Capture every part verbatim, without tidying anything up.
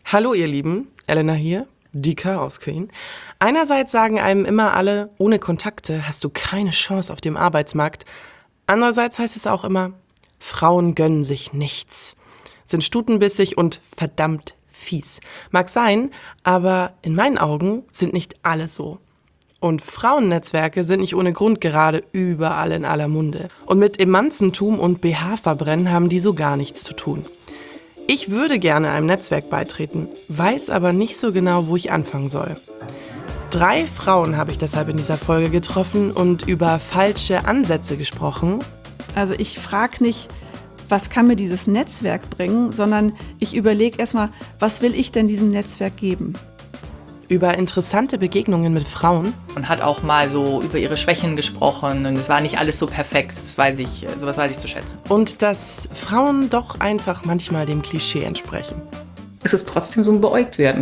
Hallo ihr Lieben, Elena hier, die Chaos Queen. Einerseits sagen einem immer alle, ohne Kontakte hast du keine Chance auf dem Arbeitsmarkt. Andererseits heißt es auch immer, Frauen gönnen sich nichts, sind stutenbissig und verdammt fies. Mag sein, aber in meinen Augen sind nicht alle so. Und Frauennetzwerke sind nicht ohne Grund gerade überall in aller Munde. Und mit Emanzentum und B H-Verbrennen haben die so gar nichts zu tun. Ich würde gerne einem Netzwerk beitreten, weiß aber nicht so genau, wo ich anfangen soll. Drei Frauen habe ich deshalb in dieser Folge getroffen und über falsche Ansätze gesprochen. Also ich frage nicht, was kann mir dieses Netzwerk bringen, sondern ich überlege erstmal, was will ich denn diesem Netzwerk geben? Über interessante Begegnungen mit Frauen. Und hat auch mal so über ihre Schwächen gesprochen und es war nicht alles so perfekt, das weiß ich, sowas weiß ich zu schätzen. Und dass Frauen doch einfach manchmal dem Klischee entsprechen. Es ist trotzdem so ein Beäugt-Werden.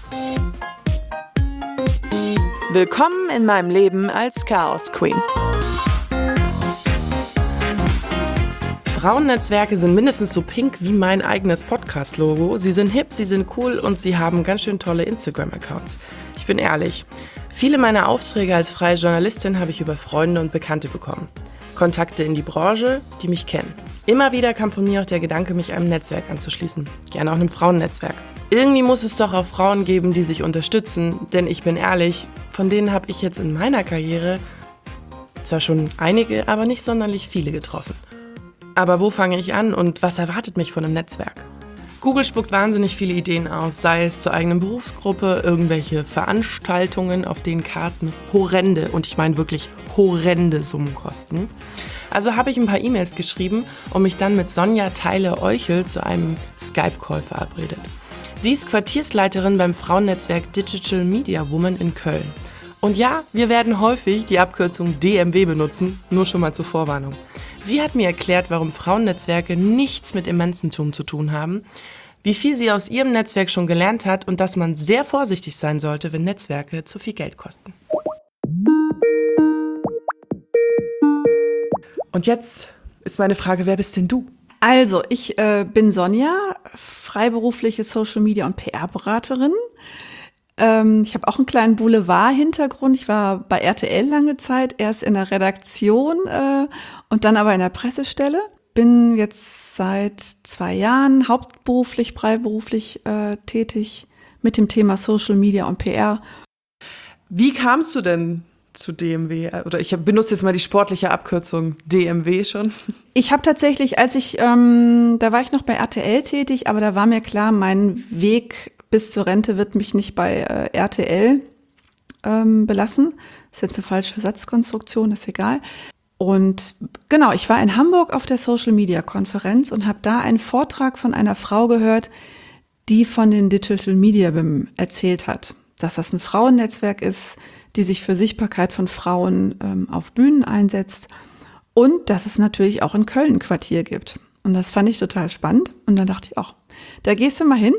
Willkommen in meinem Leben als Chaos Queen. Frauennetzwerke sind mindestens so pink wie mein eigenes Podcast-Logo. Sie sind hip, sie sind cool und sie haben ganz schön tolle Instagram-Accounts. Ich bin ehrlich, viele meiner Aufträge als freie Journalistin habe ich über Freunde und Bekannte bekommen. Kontakte in die Branche, die mich kennen. Immer wieder kam von mir auch der Gedanke, mich einem Netzwerk anzuschließen. Gerne auch einem Frauennetzwerk. Irgendwie muss es doch auch Frauen geben, die sich unterstützen. Denn ich bin ehrlich, von denen habe ich jetzt in meiner Karriere zwar schon einige, aber nicht sonderlich viele getroffen. Aber wo fange ich an und was erwartet mich von einem Netzwerk? Google spuckt wahnsinnig viele Ideen aus, sei es zur eigenen Berufsgruppe, irgendwelche Veranstaltungen, auf denen Karten horrende, und ich meine wirklich horrende Summen kosten. Also habe ich ein paar E-Mails geschrieben und mich dann mit Sonja Theile-Euchel zu einem Skype-Call verabredet. Sie ist Quartiersleiterin beim Frauennetzwerk Digital Media Woman in Köln. Und ja, wir werden häufig die Abkürzung D M W benutzen, nur schon mal zur Vorwarnung. Sie hat mir erklärt, warum Frauennetzwerke nichts mit Emanzentum zu tun haben, wie viel sie aus ihrem Netzwerk schon gelernt hat und dass man sehr vorsichtig sein sollte, wenn Netzwerke zu viel Geld kosten. Und jetzt ist meine Frage, wer bist denn du? Also, ich äh, bin Sonja, freiberufliche Social Media und P R-Beraterin. Ähm, ich habe auch einen kleinen Boulevard-Hintergrund. Ich war bei R T L lange Zeit, erst in der Redaktion äh, und dann aber in der Pressestelle. Bin jetzt seit zwei Jahren hauptberuflich, freiberuflich äh, tätig mit dem Thema Social Media und P R. Wie kamst du denn zu D M W? Oder ich benutze jetzt mal die sportliche Abkürzung D M W schon. Ich habe tatsächlich, als ich, ähm, da war ich noch bei R T L tätig, aber da war mir klar, mein Weg bis zur Rente wird mich nicht bei äh, R T L ähm, belassen. Das ist jetzt eine falsche Satzkonstruktion, ist egal. Und genau, ich war in Hamburg auf der Social-Media-Konferenz und habe da einen Vortrag von einer Frau gehört, die von den Digital Media Women erzählt hat, dass das ein Frauennetzwerk ist, die sich für Sichtbarkeit von Frauen ähm, auf Bühnen einsetzt und dass es natürlich auch in Köln ein Quartier gibt. Und das fand ich total spannend. Und dann dachte ich auch, da gehst du mal hin.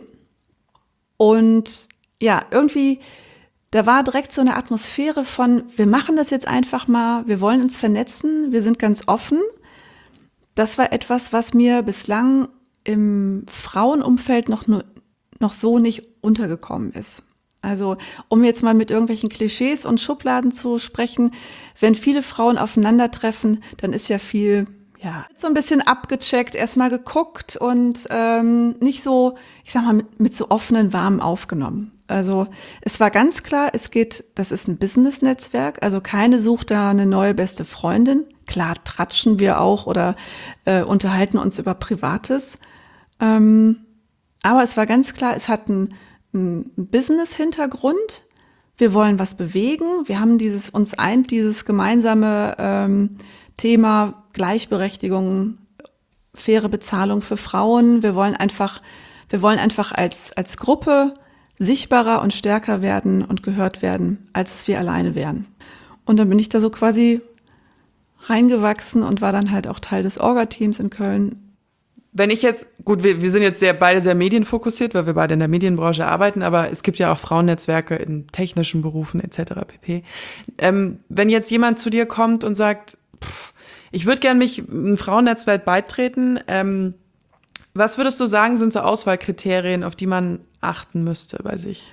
Und ja, irgendwie, da war direkt so eine Atmosphäre von, wir machen das jetzt einfach mal, wir wollen uns vernetzen, wir sind ganz offen. Das war etwas, was mir bislang im Frauenumfeld noch, noch so nicht untergekommen ist. Also, um jetzt mal mit irgendwelchen Klischees und Schubladen zu sprechen, wenn viele Frauen aufeinandertreffen, dann ist ja viel, ja, so ein bisschen abgecheckt, erstmal geguckt und ähm, nicht so, ich sag mal, mit, mit so offenen Warmen aufgenommen. Also es war ganz klar, es geht, das ist ein Business-Netzwerk, also keine sucht da eine neue beste Freundin. Klar tratschen wir auch oder äh, unterhalten uns über Privates. Ähm, aber es war ganz klar, es hat einen, einen Business-Hintergrund. Wir wollen was bewegen. Wir haben dieses, uns eint dieses gemeinsame ähm, Thema Gleichberechtigung, faire Bezahlung für Frauen. Wir wollen einfach, wir wollen einfach als, als Gruppe sichtbarer und stärker werden und gehört werden, als es wir alleine wären. Und dann bin ich da so quasi reingewachsen und war dann halt auch Teil des Orga-Teams in Köln. Wenn ich jetzt, gut, wir, wir sind jetzt sehr, beide sehr medienfokussiert, weil wir beide in der Medienbranche arbeiten, aber es gibt ja auch Frauennetzwerke in technischen Berufen et cetera pp. Ähm, wenn jetzt jemand zu dir kommt und sagt, pff, ich würde gerne mich einem Frauennetzwerk beitreten, ähm, Was würdest du sagen, sind so Auswahlkriterien, auf die man achten müsste bei sich?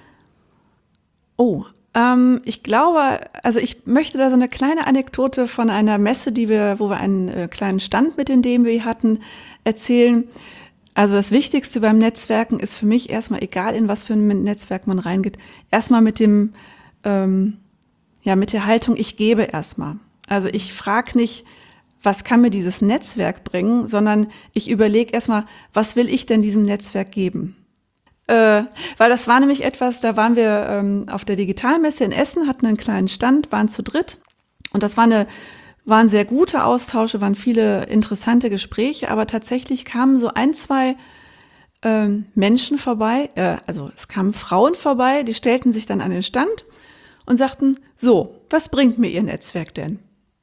Oh, ähm, ich glaube, also ich möchte da so eine kleine Anekdote von einer Messe, die wir, wo wir einen äh, kleinen Stand mit den D M W hatten, erzählen. Also das Wichtigste beim Netzwerken ist für mich erstmal, egal in was für ein Netzwerk man reingeht, erstmal mit dem, ähm, ja, mit der Haltung, ich gebe erstmal. Also ich frage nicht, was kann mir dieses Netzwerk bringen, sondern ich überlege erstmal, was will ich denn diesem Netzwerk geben? Äh, weil das war nämlich etwas, da waren wir ähm, auf der Digitalmesse in Essen, hatten einen kleinen Stand, waren zu dritt und das war eine waren sehr gute Austausche, waren viele interessante Gespräche, aber tatsächlich kamen so ein, zwei ähm, Menschen vorbei, äh, also es kamen Frauen vorbei, die stellten sich dann an den Stand und sagten, so, was bringt mir Ihr Netzwerk denn?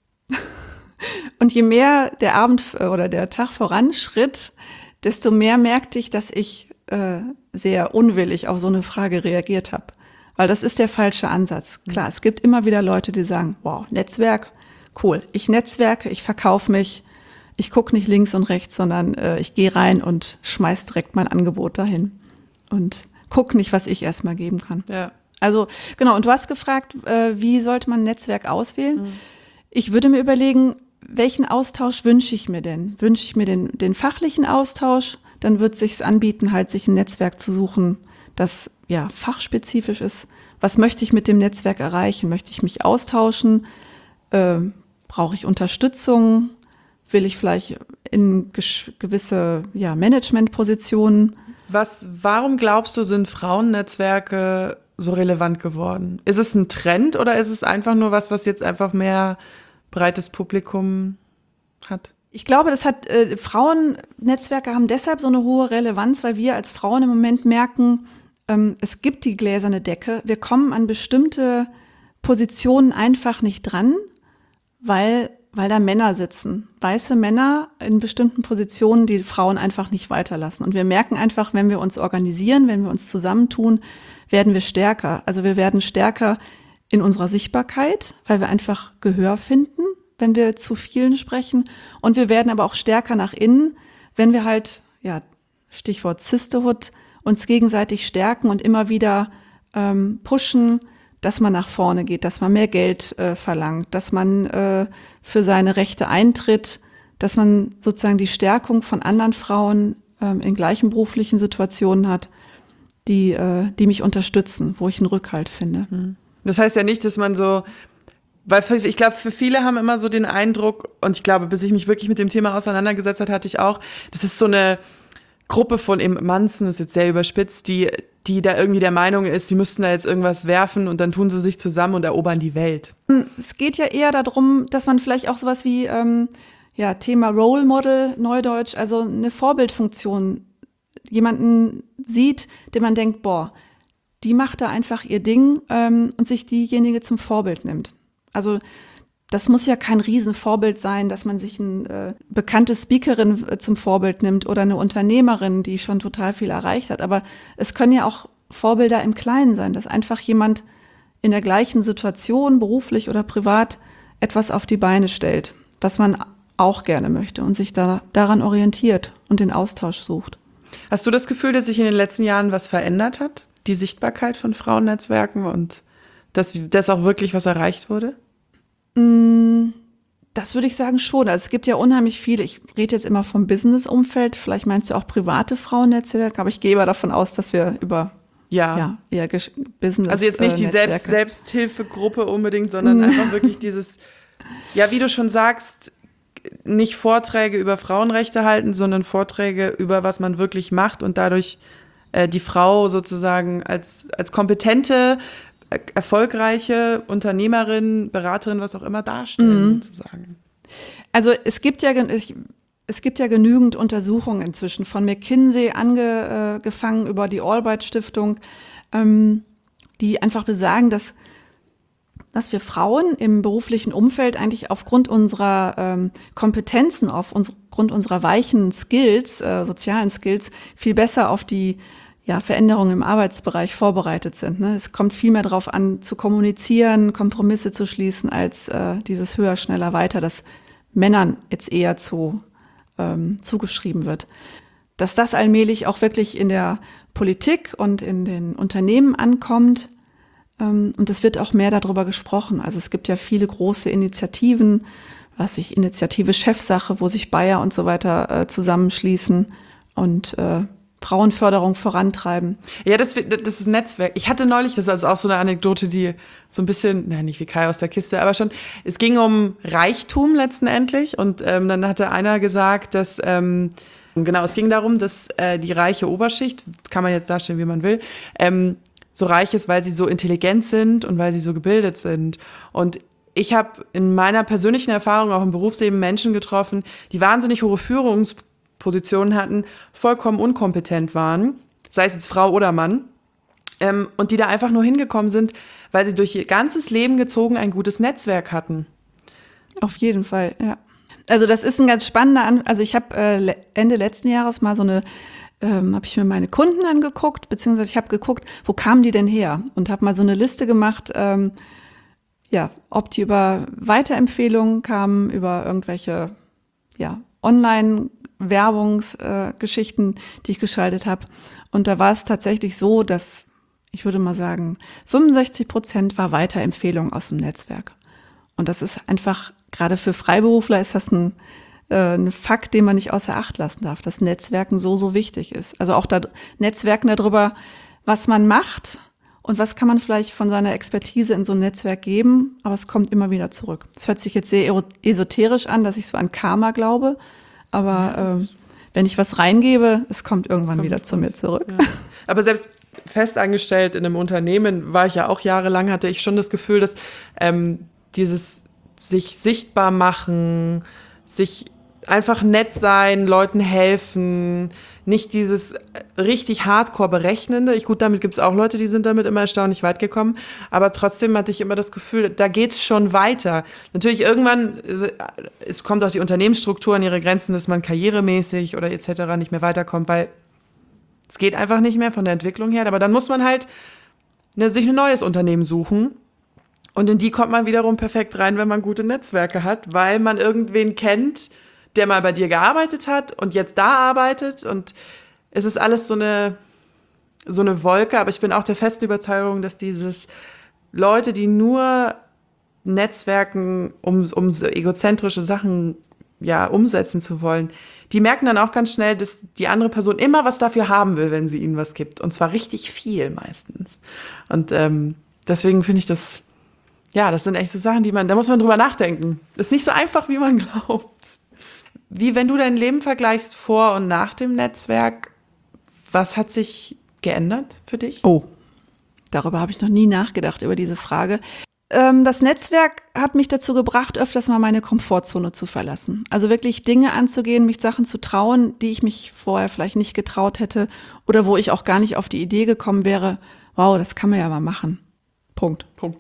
Und je mehr der Abend oder der Tag voranschritt, desto mehr merkte ich, dass ich äh, sehr unwillig auf so eine Frage reagiert habe. Weil das ist der falsche Ansatz. Klar, es gibt immer wieder Leute, die sagen, wow, Netzwerk, cool. Ich netzwerke, ich verkaufe mich, ich gucke nicht links und rechts, sondern äh, ich gehe rein und schmeiß direkt mein Angebot dahin und gucke nicht, was ich erstmal geben kann. Ja. Also genau, und du hast gefragt, äh, wie sollte man ein Netzwerk auswählen? Mhm. Ich würde mir überlegen, welchen Austausch wünsche ich mir denn? Wünsche ich mir den, den fachlichen Austausch? Dann wird es sich anbieten, halt sich ein Netzwerk zu suchen, das ja fachspezifisch ist. Was möchte ich mit dem Netzwerk erreichen? Möchte ich mich austauschen? Äh, brauche ich Unterstützung? Will ich vielleicht in gesch- gewisse ja, Managementpositionen? Was, warum glaubst du, sind Frauennetzwerke so relevant geworden? Ist es ein Trend oder ist es einfach nur was, was jetzt einfach mehr breites Publikum hat? Ich glaube, das hat äh, Frauennetzwerke haben deshalb so eine hohe Relevanz, weil wir als Frauen im Moment merken, ähm, es gibt die gläserne Decke. Wir kommen an bestimmte Positionen einfach nicht dran, weil, weil da Männer sitzen. Weiße Männer in bestimmten Positionen, die Frauen einfach nicht weiterlassen. Und wir merken einfach, wenn wir uns organisieren, wenn wir uns zusammentun, werden wir stärker. Also wir werden stärker in unserer Sichtbarkeit, weil wir einfach Gehör finden, wenn wir zu vielen sprechen. Und wir werden aber auch stärker nach innen, wenn wir halt, ja, Stichwort Sisterhood, uns gegenseitig stärken und immer wieder ähm, pushen, dass man nach vorne geht, dass man mehr Geld äh, verlangt, dass man äh, für seine Rechte eintritt, dass man sozusagen die Stärkung von anderen Frauen ähm, in gleichen beruflichen Situationen hat, die, äh, die mich unterstützen, wo ich einen Rückhalt finde. Das heißt ja nicht, dass man so, weil für, ich glaube, für viele haben immer so den Eindruck, und ich glaube, bis ich mich wirklich mit dem Thema auseinandergesetzt habe, hatte ich auch, das ist so eine Gruppe von Emanzen, ist jetzt sehr überspitzt, die, die da irgendwie der Meinung ist, die müssten da jetzt irgendwas werfen und dann tun sie sich zusammen und erobern die Welt. Es geht ja eher darum, dass man vielleicht auch sowas wie, ähm, ja, Thema Role Model, Neudeutsch, also eine Vorbildfunktion, jemanden sieht, den man denkt, boah, die macht da einfach ihr Ding ähm, und sich diejenige zum Vorbild nimmt. Also das muss ja kein Riesenvorbild sein, dass man sich eine äh, bekannte Speakerin äh, zum Vorbild nimmt oder eine Unternehmerin, die schon total viel erreicht hat. Aber es können ja auch Vorbilder im Kleinen sein, dass einfach jemand in der gleichen Situation, beruflich oder privat, etwas auf die Beine stellt, was man auch gerne möchte und sich da, daran orientiert und den Austausch sucht. Hast du das Gefühl, dass sich in den letzten Jahren was verändert hat? Die Sichtbarkeit von Frauennetzwerken und dass, dass auch wirklich was erreicht wurde? Das würde ich sagen schon. Also es gibt ja unheimlich viele, ich rede jetzt immer vom Business-Umfeld, vielleicht meinst du auch private Frauennetzwerke, aber ich gehe mal davon aus, dass wir über ja. Ja, eher Gesch- Business Also jetzt nicht die äh, Selbst- Selbsthilfegruppe unbedingt, sondern einfach wirklich dieses, ja, wie du schon sagst, nicht Vorträge über Frauenrechte halten, sondern Vorträge über was man wirklich macht und dadurch äh, die Frau sozusagen als, als kompetente, äh, erfolgreiche Unternehmerin, Beraterin, was auch immer darstellen, mhm. sozusagen. Also es gibt ja ich, es gibt ja genügend Untersuchungen inzwischen, von McKinsey angefangen über die Albright-Stiftung, ähm, die einfach besagen, dass dass wir Frauen im beruflichen Umfeld eigentlich aufgrund unserer ähm, Kompetenzen, aufgrund unserer weichen Skills, äh, sozialen Skills, viel besser auf die ja, Veränderungen im Arbeitsbereich vorbereitet sind. Ne? Es kommt viel mehr darauf an, zu kommunizieren, Kompromisse zu schließen, als äh, dieses höher, schneller, weiter, das Männern jetzt eher zu, ähm, zugeschrieben wird. dass das allmählich auch wirklich in der Politik und in den Unternehmen ankommt. Ähm, und es wird auch mehr darüber gesprochen. Also es gibt ja viele große Initiativen, was ich Initiative Chefsache, wo sich Bayer und so weiter äh, zusammenschließen und äh, Frauenförderung vorantreiben. Ja, das, das ist ein Netzwerk. Ich hatte neulich, das ist also auch so eine Anekdote, die so ein bisschen, nein, nicht wie Kai aus der Kiste, aber schon, es ging um Reichtum letzten Endlich. Und ähm, dann hatte einer gesagt, dass, ähm, genau, es ging darum, dass äh, die reiche Oberschicht, kann man jetzt darstellen, wie man will, ähm, so reich ist, weil sie so intelligent sind und weil sie so gebildet sind. Und ich habe in meiner persönlichen Erfahrung auch im Berufsleben Menschen getroffen, die wahnsinnig hohe Führungspositionen hatten, vollkommen unkompetent waren, sei es jetzt Frau oder Mann, ähm, und die da einfach nur hingekommen sind, weil sie durch ihr ganzes Leben gezogen ein gutes Netzwerk hatten. Auf jeden Fall, ja. Also das ist ein ganz spannender, An- also ich habe äh, Ende letzten Jahres mal so eine, ähm, habe ich mir meine Kunden angeguckt, beziehungsweise ich habe geguckt, wo kamen die denn her? Und habe mal so eine Liste gemacht, ähm, ja, ob die über Weiterempfehlungen kamen, über irgendwelche ja, Online-Werbungsgeschichten, äh, die ich geschaltet habe. Und da war es tatsächlich so, dass, ich würde mal sagen, fünfundsechzig Prozent war Weiterempfehlung aus dem Netzwerk. Und das ist einfach, gerade für Freiberufler ist das ein, äh, ein Fakt, den man nicht außer Acht lassen darf, dass Netzwerken so, so wichtig ist. Also auch da, Netzwerken darüber, was man macht, und was kann man vielleicht von seiner Expertise in so ein Netzwerk geben? Aber es kommt immer wieder zurück. Es hört sich jetzt sehr esoterisch an, dass ich so an Karma glaube. Aber ja. äh, wenn ich was reingebe, es kommt irgendwann kommt wieder zu mir zurück. Ja. Aber selbst festangestellt in einem Unternehmen war ich ja auch jahrelang, hatte ich schon das Gefühl, dass ähm, dieses sich sichtbar machen, sich einfach nett sein, Leuten helfen, nicht dieses richtig hardcore berechnende. Ich, gut, damit gibt es auch Leute, die sind damit immer erstaunlich weit gekommen. Aber trotzdem hatte ich immer das Gefühl, da geht's schon weiter. Natürlich irgendwann, es kommt auch die Unternehmensstruktur an ihre Grenzen, dass man karrieremäßig oder et cetera nicht mehr weiterkommt, weil es geht einfach nicht mehr von der Entwicklung her. Aber dann muss man halt ne, sich ein neues Unternehmen suchen. Und in die kommt man wiederum perfekt rein, wenn man gute Netzwerke hat, weil man irgendwen kennt, der mal bei dir gearbeitet hat und jetzt da arbeitet. Und es ist alles so eine, so eine Wolke. Aber ich bin auch der festen Überzeugung, dass dieses Leute, die nur Netzwerken, um, um so egozentrische Sachen ja, umsetzen zu wollen, die merken dann auch ganz schnell, dass die andere Person immer was dafür haben will, wenn sie ihnen was gibt. Und zwar richtig viel meistens. Und ähm, deswegen finde ich das, ja, das sind echt so Sachen, die man, da muss man drüber nachdenken. Das ist nicht so einfach, wie man glaubt. Wie, wenn du dein Leben vergleichst vor und nach dem Netzwerk, was hat sich geändert für dich? Oh, darüber habe ich noch nie nachgedacht, über diese Frage. Ähm, das Netzwerk hat mich dazu gebracht, öfters mal meine Komfortzone zu verlassen. Also wirklich Dinge anzugehen, mich Sachen zu trauen, die ich mich vorher vielleicht nicht getraut hätte oder wo ich auch gar nicht auf die Idee gekommen wäre, wow, das kann man ja mal machen. Punkt. Punkt.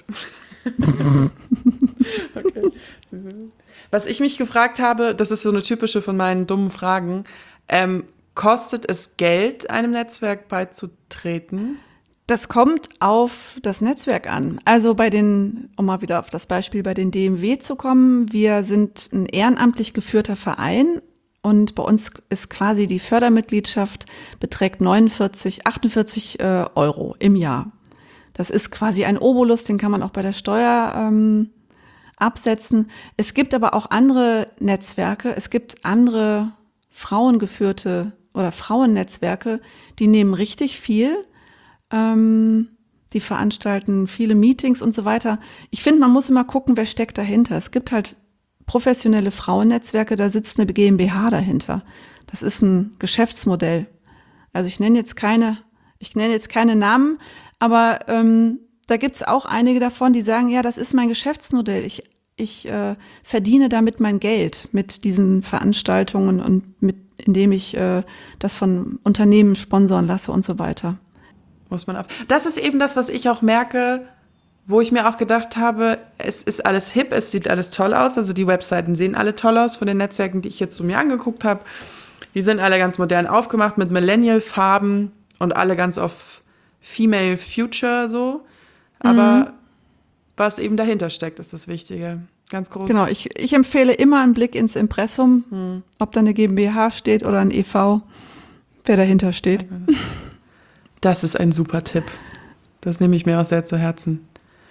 Okay. Was ich mich gefragt habe, das ist so eine typische von meinen dummen Fragen, ähm, kostet es Geld, einem Netzwerk beizutreten? Das kommt auf das Netzwerk an. Also bei den, um mal wieder auf das Beispiel bei den D M W zu kommen, wir sind ein ehrenamtlich geführter Verein und bei uns ist quasi die Fördermitgliedschaft beträgt neunundvierzig, achtundvierzig äh, Euro im Jahr. Das ist quasi ein Obolus, den kann man auch bei der Steuer ähm, absetzen. Es gibt aber auch andere Netzwerke, es gibt andere frauengeführte oder Frauennetzwerke, die nehmen richtig viel, ähm, die veranstalten viele Meetings und so weiter. Ich finde, man muss immer gucken, wer steckt dahinter. Es gibt halt professionelle Frauennetzwerke, da sitzt eine GmbH dahinter. Das ist ein Geschäftsmodell. Also ich nenne jetzt keine, ich nenne jetzt keine Namen, aber ähm, da gibt es auch einige davon, die sagen, ja, das ist mein Geschäftsmodell. Ich, ich äh, verdiene damit mein Geld mit diesen Veranstaltungen und mit, indem ich äh, das von Unternehmen sponsoren lasse und so weiter. Muss man ab. Das ist eben das, was ich auch merke, wo ich mir auch gedacht habe, es ist alles hip, es sieht alles toll aus. Also die Webseiten sehen alle toll aus von den Netzwerken, die ich jetzt so mir angeguckt habe. Die sind alle ganz modern aufgemacht mit Millennial-Farben und alle ganz auf Female Future so. Aber mhm. was eben dahinter steckt, ist das Wichtige. Ganz groß. Genau, ich, ich empfehle immer einen Blick ins Impressum, mhm. ob da eine GmbH steht oder ein E V. wer dahinter steht. Das ist ein super Tipp. Das nehme ich mir auch sehr zu Herzen.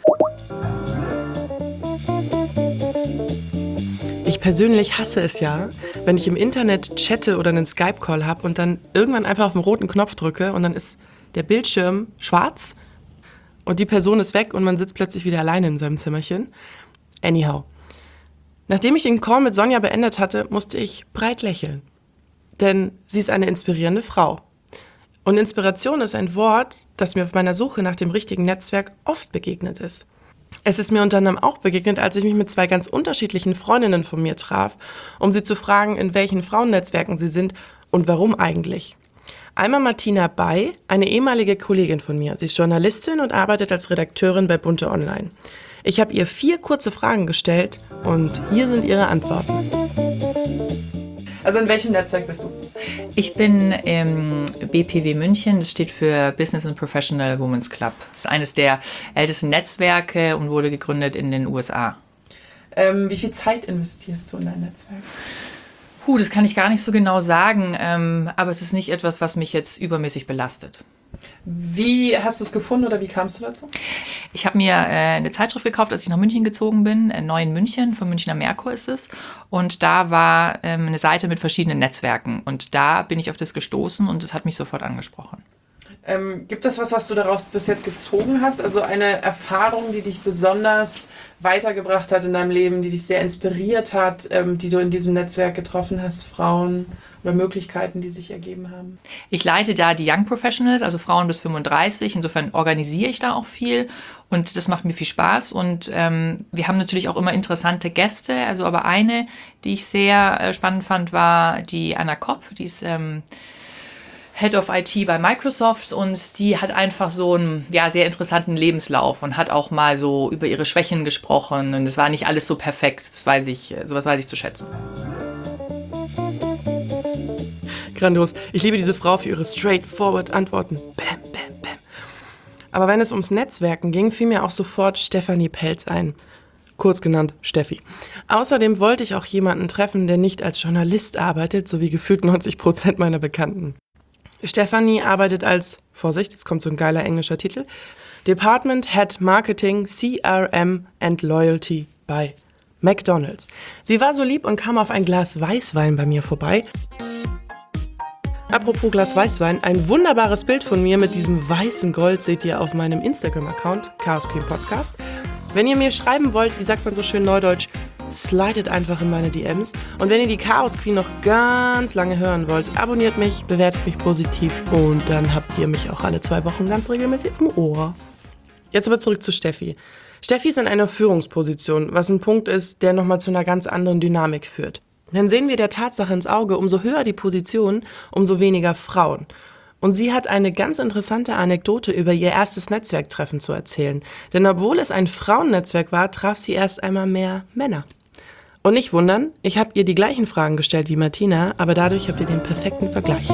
Ich persönlich hasse es ja, wenn ich im Internet chatte oder einen Skype-Call habe und dann irgendwann einfach auf den roten Knopf drücke und dann ist der Bildschirm schwarz und die Person ist weg und man sitzt plötzlich wieder alleine in seinem Zimmerchen. Anyhow. Nachdem ich den Call mit Sonja beendet hatte, musste ich breit lächeln. Denn sie ist eine inspirierende Frau. Und Inspiration ist ein Wort, das mir auf meiner Suche nach dem richtigen Netzwerk oft begegnet ist. Es ist mir unter anderem auch begegnet, als ich mich mit zwei ganz unterschiedlichen Freundinnen von mir traf, um sie zu fragen, in welchen Frauennetzwerken sie sind und warum eigentlich. Einmal Martina Bay, eine ehemalige Kollegin von mir. Sie ist Journalistin und arbeitet als Redakteurin bei Bunte Online. Ich habe ihr vier kurze Fragen gestellt und hier sind ihre Antworten. Also in welchem Netzwerk bist du? Ich bin im B P W München, das steht für Business and Professional Women's Club. Das ist eines der ältesten Netzwerke und wurde gegründet in den U S A. Ähm, wie viel Zeit investierst du in dein Netzwerk? Puh, das kann ich gar nicht so genau sagen, ähm, aber es ist nicht etwas, was mich jetzt übermäßig belastet. Wie hast du es gefunden oder wie kamst du dazu? Ich habe mir äh, eine Zeitschrift gekauft, als ich nach München gezogen bin, äh, Neu in München, vom Münchner Merkur ist es. Und da war ähm, eine Seite mit verschiedenen Netzwerken. Und da bin ich auf das gestoßen und das hat mich sofort angesprochen. Ähm, gibt es was, was du daraus bis jetzt gezogen hast? Also eine Erfahrung, die dich besonders weitergebracht hat in deinem Leben, die dich sehr inspiriert hat, ähm, die du in diesem Netzwerk getroffen hast, Frauen oder Möglichkeiten, die sich ergeben haben? Ich leite da die Young Professionals, also Frauen bis fünfunddreißig. Insofern organisiere ich da auch viel und das macht mir viel Spaß. Und ähm, wir haben natürlich auch immer interessante Gäste. Also aber eine, die ich sehr äh, spannend fand, war die Anna Kopp. Die ist ähm, Head of I T bei Microsoft und die hat einfach so einen ja, sehr interessanten Lebenslauf und hat auch mal so über ihre Schwächen gesprochen und es war nicht alles so perfekt, das weiß ich, sowas weiß ich zu schätzen. Grandios. Ich liebe diese Frau für ihre straightforward Antworten. Bam, bam, bam. Aber wenn es ums Netzwerken ging, fiel mir auch sofort Stefanie Pelz ein. Kurz genannt Steffi. Außerdem wollte ich auch jemanden treffen, der nicht als Journalist arbeitet, so wie gefühlt neunzig Prozent meiner Bekannten. Stefanie arbeitet als, Vorsicht, jetzt kommt so ein geiler englischer Titel, Department Head Marketing, C R M and Loyalty bei McDonald's. Sie war so lieb und kam auf ein Glas Weißwein bei mir vorbei. Apropos Glas Weißwein, ein wunderbares Bild von mir mit diesem weißen Gold seht ihr auf meinem Instagram-Account, Chaos Queen Podcast. Wenn ihr mir schreiben wollt, wie sagt man so schön neudeutsch, slidet einfach in meine D Ms. Und wenn ihr die Chaos Queen noch ganz lange hören wollt, abonniert mich, bewertet mich positiv und dann habt ihr mich auch alle zwei Wochen ganz regelmäßig auf dem Ohr. Jetzt aber zurück zu Steffi. Steffi ist in einer Führungsposition, was ein Punkt ist, der nochmal zu einer ganz anderen Dynamik führt. Dann sehen wir der Tatsache ins Auge, umso höher die Position, umso weniger Frauen. Und sie hat eine ganz interessante Anekdote über ihr erstes Netzwerktreffen zu erzählen. Denn obwohl es ein Frauennetzwerk war, traf sie erst einmal mehr Männer. Und nicht wundern, ich habe ihr die gleichen Fragen gestellt wie Martina, aber dadurch habt ihr den perfekten Vergleich.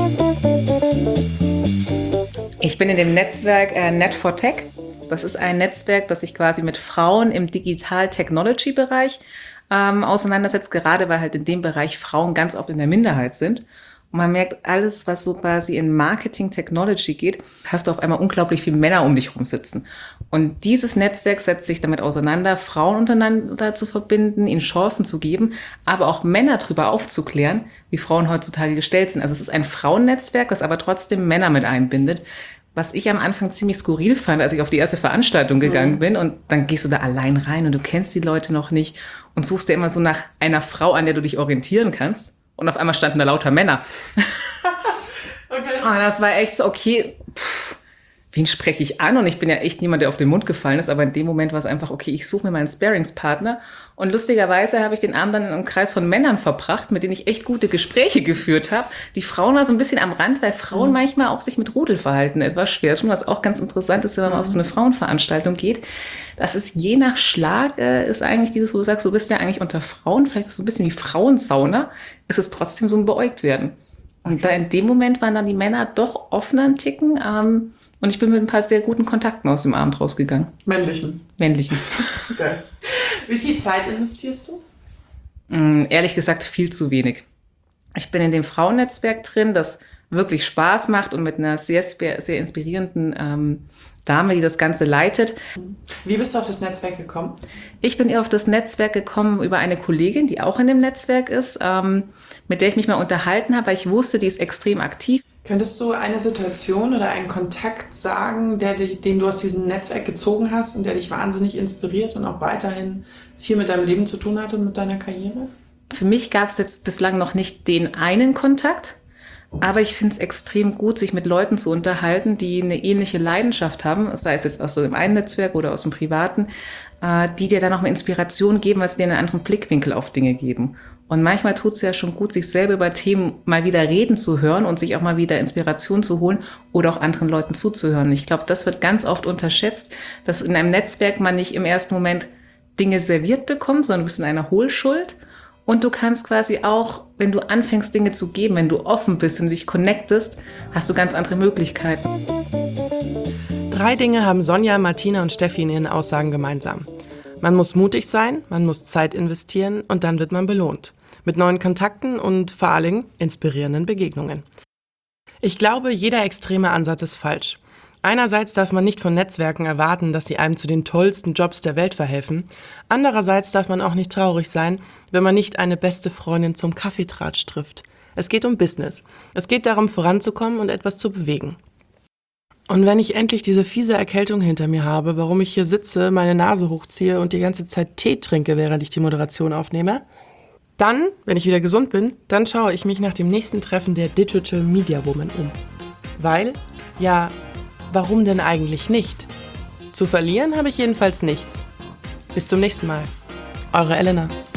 Ich bin in dem Netzwerk äh, Net for Tech. Das ist ein Netzwerk, das sich quasi mit Frauen im Digital-Technology-Bereich ähm, auseinandersetzt, gerade weil halt in dem Bereich Frauen ganz oft in der Minderheit sind. Und man merkt, alles, was so quasi in Marketing Technology geht, hast du auf einmal unglaublich viele Männer um dich rum sitzen. Und dieses Netzwerk setzt sich damit auseinander, Frauen untereinander zu verbinden, ihnen Chancen zu geben, aber auch Männer darüber aufzuklären, wie Frauen heutzutage gestellt sind. Also es ist ein Frauennetzwerk, das aber trotzdem Männer mit einbindet. Was ich am Anfang ziemlich skurril fand, als ich auf die erste Veranstaltung gegangen mhm. bin und dann gehst du da allein rein und du kennst die Leute noch nicht und suchst dir immer so nach einer Frau, an der du dich orientieren kannst. Und auf einmal standen da lauter Männer. Okay. Und das war echt so, okay, pff, wen spreche ich an? Und ich bin ja echt niemand, der auf den Mund gefallen ist. Aber in dem Moment war es einfach, okay, ich suche mir meinen Sparringspartner. Und lustigerweise habe ich den Abend dann in einem Kreis von Männern verbracht, mit denen ich echt gute Gespräche geführt habe. Die Frauen waren so ein bisschen am Rand, weil Frauen mhm. manchmal auch sich mit Rudelverhalten etwas schwer tun. Was auch ganz interessant ist, wenn man mhm. auf so eine Frauenveranstaltung geht. Das ist je nach Schlag, äh, ist eigentlich dieses, wo du sagst, du bist ja eigentlich unter Frauen, vielleicht ist es so ein bisschen wie Frauensauna, ist es trotzdem so ein Beäugt werden. Und okay. da in dem Moment waren dann die Männer doch offener ein Ticken ähm, und ich bin mit ein paar sehr guten Kontakten aus dem Abend rausgegangen. Männlichen? Männlichen. Okay. Wie viel Zeit investierst du? Ähm, ehrlich gesagt viel zu wenig. Ich bin in dem Frauennetzwerk drin, das wirklich Spaß macht und mit einer sehr, sehr inspirierenden ähm, Dame, die das Ganze leitet. Wie bist du auf das Netzwerk gekommen? Ich bin eher auf das Netzwerk gekommen über eine Kollegin, die auch in dem Netzwerk ist, ähm, mit der ich mich mal unterhalten habe, weil ich wusste, die ist extrem aktiv. Könntest du eine Situation oder einen Kontakt sagen, der, den du aus diesem Netzwerk gezogen hast und der dich wahnsinnig inspiriert und auch weiterhin viel mit deinem Leben zu tun hat und mit deiner Karriere? Für mich gab es jetzt bislang noch nicht den einen Kontakt, aber ich finde es extrem gut, sich mit Leuten zu unterhalten, die eine ähnliche Leidenschaft haben, sei es jetzt aus dem einen Netzwerk oder aus dem privaten, äh, die dir dann auch mal Inspiration geben, was dir einen anderen Blickwinkel auf Dinge geben. Und manchmal tut es ja schon gut, sich selber über Themen mal wieder reden zu hören und sich auch mal wieder Inspiration zu holen oder auch anderen Leuten zuzuhören. Ich glaube, das wird ganz oft unterschätzt, dass in einem Netzwerk man nicht im ersten Moment Dinge serviert bekommt, sondern du bist in einer Hohlschuld. Und du kannst quasi auch, wenn du anfängst, Dinge zu geben, wenn du offen bist und dich connectest, hast du ganz andere Möglichkeiten. Drei Dinge haben Sonja, Martina und Steffi in ihren Aussagen gemeinsam. Man muss mutig sein, man muss Zeit investieren und dann wird man belohnt. Mit neuen Kontakten und vor allem inspirierenden Begegnungen. Ich glaube, jeder extreme Ansatz ist falsch. Einerseits darf man nicht von Netzwerken erwarten, dass sie einem zu den tollsten Jobs der Welt verhelfen. Andererseits darf man auch nicht traurig sein, wenn man nicht eine beste Freundin zum Kaffeetratsch trifft. Es geht um Business. Es geht darum, voranzukommen und etwas zu bewegen. Und wenn ich endlich diese fiese Erkältung hinter mir habe, warum ich hier sitze, meine Nase hochziehe und die ganze Zeit Tee trinke, während ich die Moderation aufnehme, dann, wenn ich wieder gesund bin, dann schaue ich mich nach dem nächsten Treffen der Digital Media Woman um. Weil, ja, warum denn eigentlich nicht? Zu verlieren habe ich jedenfalls nichts. Bis zum nächsten Mal. Eure Elena.